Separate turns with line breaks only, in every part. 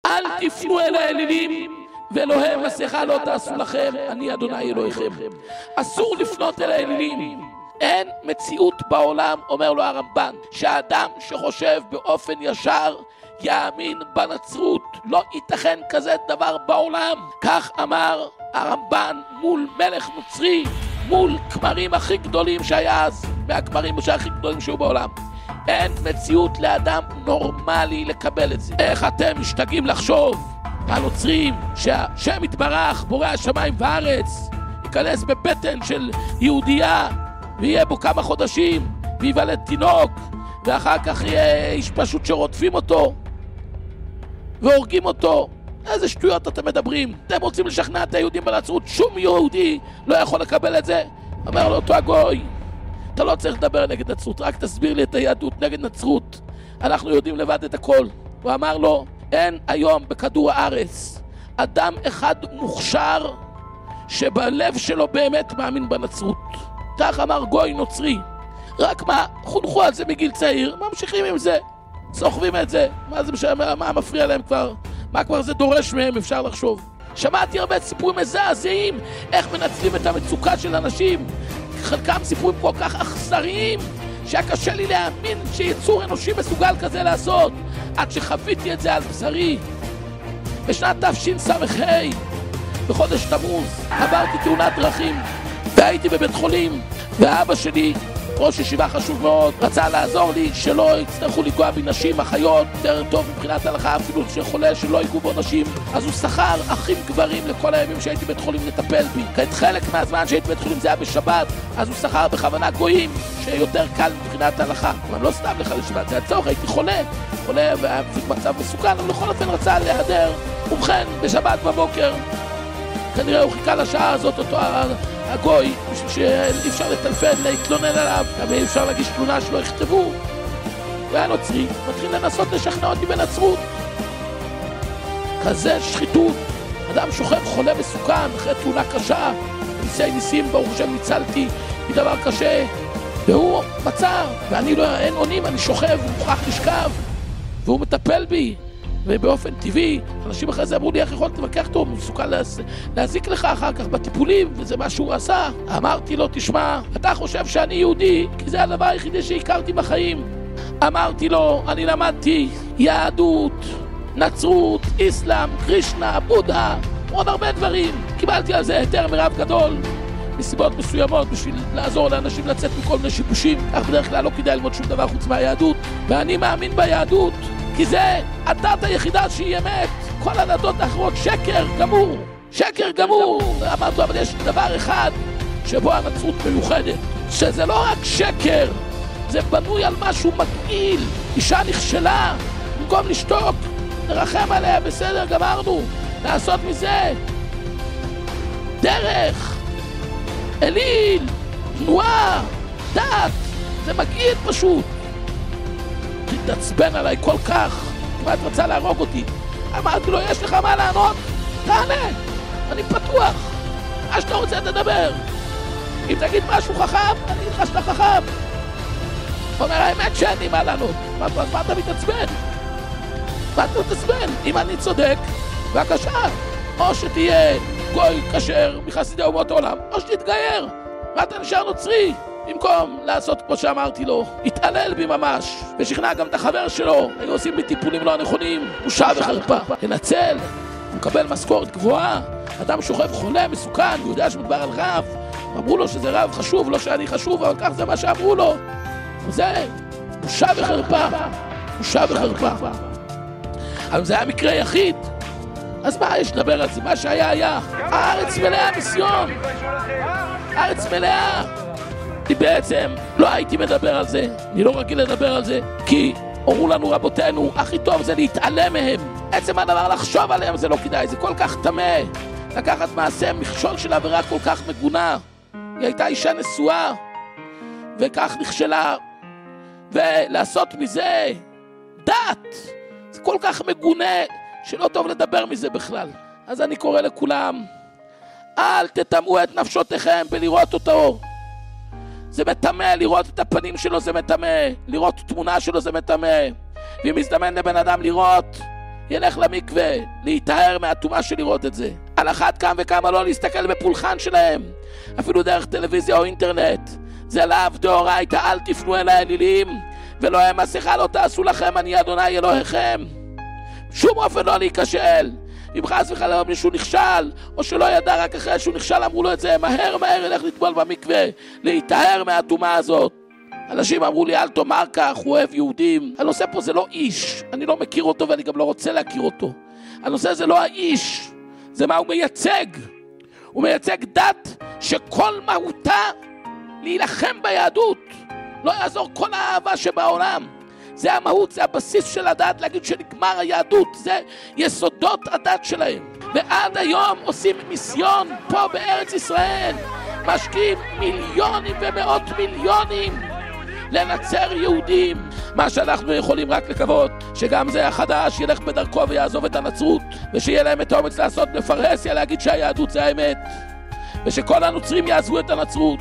אל תפנו אל האלילים, ואלוהי מסכה לא תעשו לכם, אני אדוני אלוהיכם. אסור לפנות אל האלילים. אין מציאות בעולם, אומר לו הרמב"ן, שהאדם שחושב באופן ישר יאמין בנצרות. לא ייתכן כזה דבר בעולם. כך אמר הרמב"ן מול מלך נוצרי, מול כמרים הכי גדולים שהיה אז, מהכמרים הכי גדולים שהיו בעולם. אין מציאות לאדם נורמלי לקבל את זה. איך אתם משתגעים לחשוב הנוצרים שהשם יתברך בורא השמיים והארץ ייכנס בבטן של יהודייה ויהיה בו כמה חודשים ויוולד תינוק, ואחר כך יהיה איש פשוט שרודפים אותו והורגים אותו? איזה שטויות אתם מדברים? אתם רוצים לשכנע את היהודים בנצרות? שום יהודי לא יכול לקבל את זה. אומר לו אותו הגוי, אתה לא צריך לדבר נגד נצרות, רק תסביר לי את היהדות נגד נצרות, אנחנו יודעים לבד את הכל. הוא אמר לו, אין היום בכדור הארץ אדם אחד מוכשר שבלב שלו באמת מאמין בנצרות. כך אמר גוי נוצרי. רק מה, חונכו על זה מגיל צעיר, ממשיכים עם זה, סוחבים את זה. מה זה משנה, מה מפריע להם כבר? מה כבר זה דורש מהם, אפשר לחשוב. שמעתי הרבה סיפורים מזעזעים איך מנצלים את המצוקה של אנשים. חלקם סיפורים כל כך אכזריים שהיה קשה לי להאמין שיצור אנושי מסוגל כזה לעשות, עד שחוויתי את זה על בשרי. בשנת תשס"ה, בחודש תמוז, עברתי תאונת דרכים והייתי בבית חולים, ואבא שלי, ראש ישיבה חשוב מאוד, רצה לעזור לי שלא יצטרכו לגוע בנשים, אחיות, יותר טוב מבחינת הלכה, אפילו שחולה שלא ייגעו בו נשים. אז הוא שכר אחים גברים לכל הימים שהייתי בית חולים לטפל בי. כעת חלק מהזמן שהייתי בית חולים זה היה בשבת, אז הוא שכר בכוונה גויים שיותר קל מבחינת הלכה. אבל לא סתם לך לשבת, זה הצורך, הייתי חולה והיה במצב מסוכן, אבל לכל אופן רצה להיעדר. ובכן, בשבת בבוקר, כנראה הוא חיכה לשעה הזאת, אותו הגוי, בשביל שאי אפשר לטלפן, להתלונן עליו, גם אי אפשר להגיש תלונה שלא יכתבו. והיה נוצרי, מתחיל לנסות לשכנע אותי בנצרות. כזה שחיתות. אדם שוכב חולה מסוכן אחרי תאונה קשה, ניסי ניסים, ברוך השם ניצלתי מדבר קשה, והוא מצא, ואני לא, אין עונים, אני שוכב, הוא מוכרח לשכב, והוא מטפל בי. ובאופן טבעי, אנשים אחרי זה אמרו לי, איך יכול להתווכח אותו, הוא מסוכן להזיק לך אחר כך בטיפולים, וזה מה שהוא עשה. אמרתי לו, תשמע, אתה חושב שאני יהודי, כי זה הדבר היחידי שהכרתי בחיים. אמרתי לו, אני למדתי יהדות, נצרות, איסלאם, קרישנה, בודה, עוד הרבה דברים. קיבלתי על זה היתר מרב גדול, מסיבות מסוימות, בשביל לעזור לאנשים לצאת מכל מיני שיבושים. כך בדרך כלל לא כדאי ללמוד שום דבר חוץ מהיהדות, ואני מאמין ביהדות. כי זה הדת היחידה שהיא אמת. כל הדתות האחרות שקר גמור. שקר גמור. אמרתי, אבל יש דבר אחד שבו הנצרות מיוחדת, שזה לא רק שקר, זה בנוי על משהו מגעיל. אישה נכשלה, במקום לשתוק, נרחם עליה, בסדר, גמרנו. לעשות מזה דרך, אליל, תנועה, דת. זה מגעיל פשוט. תתעצבן עליי כל כך, כמעט רצה להרוג אותי. אמרתי לו, יש לך מה לענות? תענה, אני פתוח. מה שאתה רוצה תדבר. אם תגיד משהו חכם, אני אגיד לך שאתה חכם. אומר, האמת שאין לי מה לענות. מה אתה מתעצבן? מה אתה מתעצבן? אם אני צודק, בבקשה, או שתהיה גוי כשר מחסידי אומות העולם, או שתתגייר. ואתה נשאר נוצרי. במקום לעשות כמו שאמרתי לו, התעלל בי ממש, ושכנע גם את החבר שלו, היו עושים בי טיפולים לא הנכונים, בושה וחרפה. לנצל, הוא מקבל משכורת גבוהה, אדם שוכב חולה, מסוכן, הוא יודע שמדבר על רב, אמרו לו שזה רב חשוב, לא שאני חשוב, אבל כך זה מה שאמרו לו. וזה בושה וחרפה, בושה וחרפה. אבל זה היה מקרה יחיד, אז מה יש לדבר על זה? מה שהיה היה. הארץ מלאה מיסיון, הארץ מלאה. אני בעצם לא הייתי מדבר על זה, אני לא רגיל לדבר על זה, כי אמרו לנו רבותינו, הכי טוב זה להתעלם מהם. עצם הדבר לחשוב עליהם זה לא כדאי, זה כל כך תמה. לקחת מעשה מכשול של עבירה כל כך מגונה. היא הייתה אישה נשואה, וכך נכשלה, ולעשות מזה דת. זה כל כך מגונה, שלא טוב לדבר מזה בכלל. אז אני קורא לכולם, אל תטמאו את נפשותיכם בלראות אותו. זה מטמא, לראות את הפנים שלו זה מטמא, לראות תמונה שלו זה מטמא. ואם מזדמן לבן אדם לראות ילך למקווה, להיטהר מהטומאה של לראות את זה. על אחת כמה וכמה לא להסתכל בפולחן שלהם, אפילו דרך טלוויזיה או אינטרנט. זה לאו דאורייתא, אל תפנו אל האלילים, ולא היה מסכה לא תעשו לכם, אני אדוני אלוהיכם. שום אופן לא להיכשל. אם חס וחלילה מישהו נכשל, או שלא ידע רק אחרי שהוא נכשל, אמרו לו את זה, מהר ילך לטבול במקווה, להיטהר מהטומאה הזאת. אנשים אמרו לי, אל תאמר כך, הוא אוהב יהודים. הנושא פה זה לא איש, אני לא מכיר אותו ואני גם לא רוצה להכיר אותו. הנושא זה לא האיש, זה מה הוא מייצג. הוא מייצג דת שכל מהותה להילחם ביהדות. לא יעזור כל האהבה שבעולם. זה המהות, זה הבסיס של הדת, להגיד שנגמר היהדות, זה יסודות הדת שלהם. ועד היום עושים מיסיון פה בארץ ישראל, משקיעים מיליונים ומאות מיליונים לנצר יהודים. מה שאנחנו יכולים רק לקוות, שגם זה החדש ילך בדרכו ויעזוב את הנצרות, ושיהיה להם את האומץ לעשות בפרהסיה, להגיד שהיהדות זה האמת, ושכל הנוצרים יעזבו את הנצרות,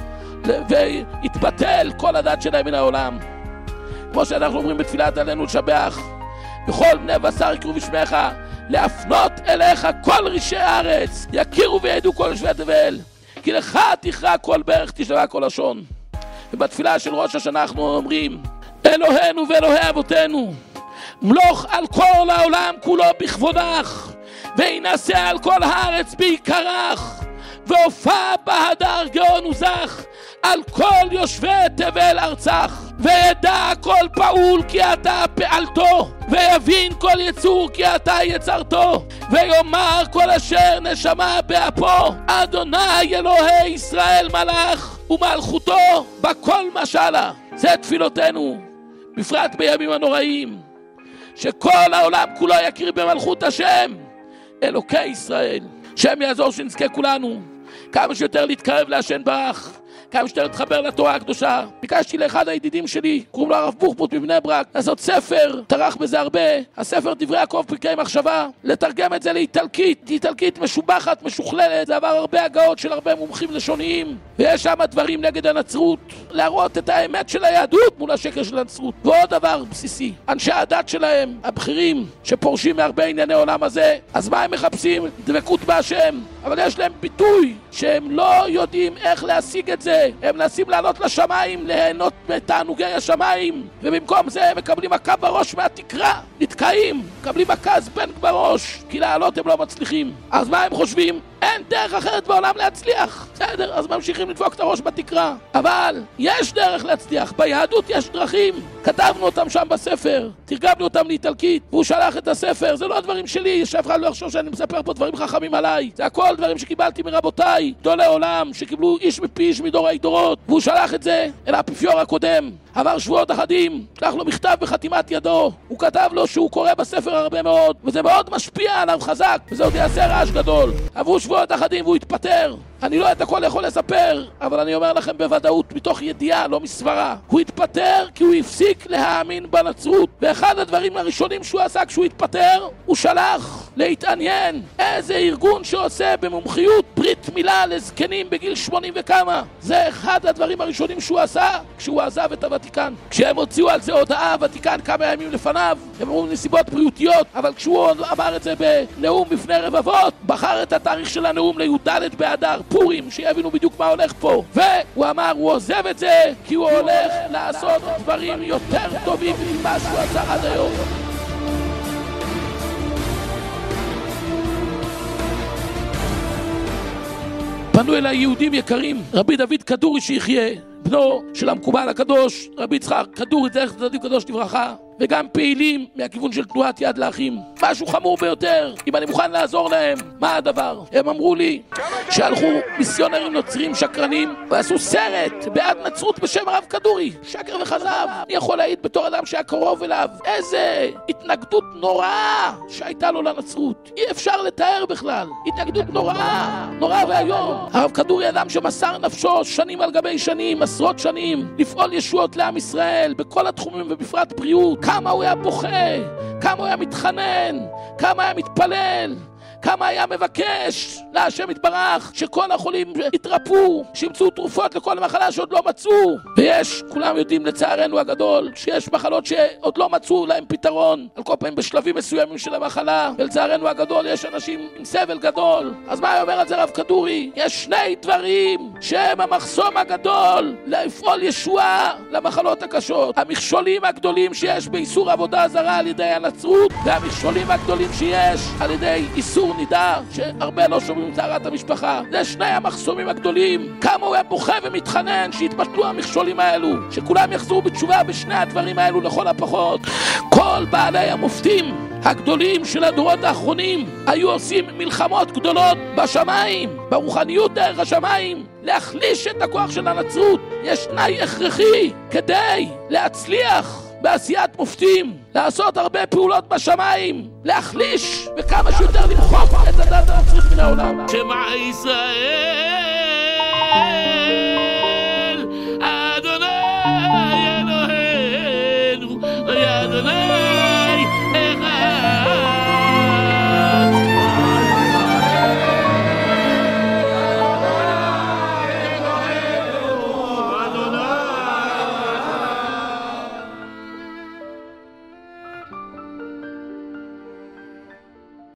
ויתבטל כל הדת שלהם מן העולם. כמו שאנחנו אומרים בתפילת עלינו לשבח, בכל בני בשר יקראו בשמך, להפנות אליך כל רישי הארץ, יכירו וידעו כל יושבי תבל, כי לך תכרע כל ברך, תשמע כל לשון. ובתפילה של ראש השנה אנחנו אומרים, אלוהינו ואלוהי אבותינו, מלוך על כל העולם כולו בכבודך, וינשא על כל הארץ בעיקרך, והופע בהדר גאון וזך על כל יושבי תבל ארצך, וידע כל פעול כי אתה פעלתו, ויבין כל יצור כי אתה יצרתו, ויאמר כל אשר נשמה באפו, אדוני אלוהי ישראל מלך ומלכותו בכל משלה. זה תפילותינו, בפרט בימים הנוראים, שכל העולם כולו יכיר במלכות השם אלוקי ישראל. שם יעזור שנזכה כולנו כמה שיותר להתקרב להשם ברך, כמה שיותר להתחבר לתורה הקדושה. ביקשתי לאחד הידידים שלי, קוראים לו הרב בוחבוט מבני ברק, לעשות ספר, טרח בזה הרבה, הספר דברי יעקב פרקי מחשבה, לתרגם את זה לאיטלקית, איטלקית משובחת, משוכללת, זה עבר הרבה הגאות של הרבה מומחים לשוניים, ויש שם דברים נגד הנצרות, להראות את האמת של היהדות מול השקר של הנצרות. ועוד דבר בסיסי, אנשי הדת שלהם, הבכירים, שפורשים מהרבה ענייני עולם הזה, אז מה הם מחפשים? דבקות בהשם, אבל יש להם ביטוי שהם לא יודעים איך להשיג את זה. הם מנסים לעלות לשמיים, ליהנות מתענוגי השמיים, ובמקום זה הם מקבלים מכה בראש מהתקרה, נתקעים, מקבלים מכה זבנג בראש, כי לעלות הם לא מצליחים. אז מה הם חושבים? אין דרך אחרת בעולם להצליח. בסדר, אז ממשיכים לדפוק את הראש בתקרה. אבל יש דרך להצליח, ביהדות יש דרכים. כתבנו אותם שם בספר, תרגמנו אותם לאיטלקית, והוא שלח את הספר. זה לא הדברים שלי, שאף אחד לא יחשוב שאני מספר פה דברים חכמים עליי. זה הכל דברים שקיבלתי מרבותיי, גדולי עולם, שקיבלו איש מפי איש מדורי דורות. והוא שלח את זה אל האפיפיור הקודם. עבר שבועות אחדים, שלח לו מכתב בחתימת ידו. הוא כתב לו שהוא קורא בספר הרבה מאוד, וזה מאוד משפיע עליו חזק, וזה עוד יעשה רעש גדול. עברו שבועות אחדים והוא התפטר. אני לא את הכל יכול לספר, אבל אני אומר לכם בוודאות, מתוך ידיעה, לא מסברה. הוא התפטר כי הוא הפסיק להאמין בנצרות. ואחד הדברים הראשונים שהוא עשה כשהוא התפטר, הוא שלח להתעניין איזה ארגון שעושה במומחיות ברית מילה לזקנים בגיל 80 וכמה. זה אחד הדברים הראשונים שהוא עשה כשהוא עזב את הוותיקן. כשהם הוציאו על זה הודעה, הוותיקן כמה ימים לפניו, הם אמרו נסיבות בריאותיות, אבל כשהוא אמר את זה בנאום בפני רבבות, בחר את התאריך של הנאום לי"ד באדר, פורים, שיבינו בדיוק מה הולך פה. והוא אמר, הוא עוזב את זה כי הוא הולך לעשות דברים יותר טובים ממה שהוא עשה עד היום. פנו אליי יהודים יקרים, רבי דוד כדורי שיחיה, בנו של המקובל הקדוש, רבי יצחק כדורי, זכר צדיק קדוש לברכה, וגם פעילים מהכיוון של תנועת יד לאחים. משהו חמור ביותר, אם אני מוכן לעזור להם. מה הדבר? הם אמרו לי שהלכו מיסיונרים נוצרים שקרנים ועשו סרט בעד נצרות בשם הרב כדורי, שקר וכזב. אני יכול להעיד בתור אדם שהיה קרוב אליו איזה התנגדות נוראה שהייתה לו לנצרות, אי אפשר לתאר בכלל. התנגדות נוראה, נורא והיום. הרב כדורי אדם שמסר נפשו שנים על גבי שנים, עשרות שנים, לפעול ישועות לעם ישראל בכל התחומים ובפרט בריאות. כמה הוא היה בוכה, כמה הוא היה מתחנן, כמה היה מתפלל, כמה היה מבקש להשם יתברך שכל החולים יתרפאו, שימצאו תרופות לכל מחלה שעוד לא מצאו. ויש, כולם יודעים לצערנו הגדול, שיש מחלות שעוד לא מצאו להם פתרון, על כל פעמים בשלבים מסוימים של המחלה, ולצערנו הגדול יש אנשים עם סבל גדול. אז מה אומר על זה רב כדורי? יש שני דברים שהם המחסום הגדול לפעול ישועה למחלות הקשות: המכשולים הגדולים שיש באיסור עבודה זרה על ידי הנצרות, והמכשולים הגדולים שיש על ידי איסור נידה, שהרבה לא שומעים טהרת המשפחה. זה שני המחסומים הגדולים. כמה הוא היה בוכה ומתחנן שיתבטלו המכשולים האלו, שכולם יחזרו בתשובה בשני הדברים האלו לכל הפחות. כל בעלי המופתים הגדולים של הדורות האחרונים היו עושים מלחמות גדולות בשמיים, ברוחניות דרך השמיים, להחליש את הכוח של הנצרות. יש תנאי הכרחי כדי להצליח בעשיית מופתים, לעשות הרבה פעולות בשמיים, להחליש וכמה שיותר למחוק את הדת הנוצרית מן העולם.
שמע ישראל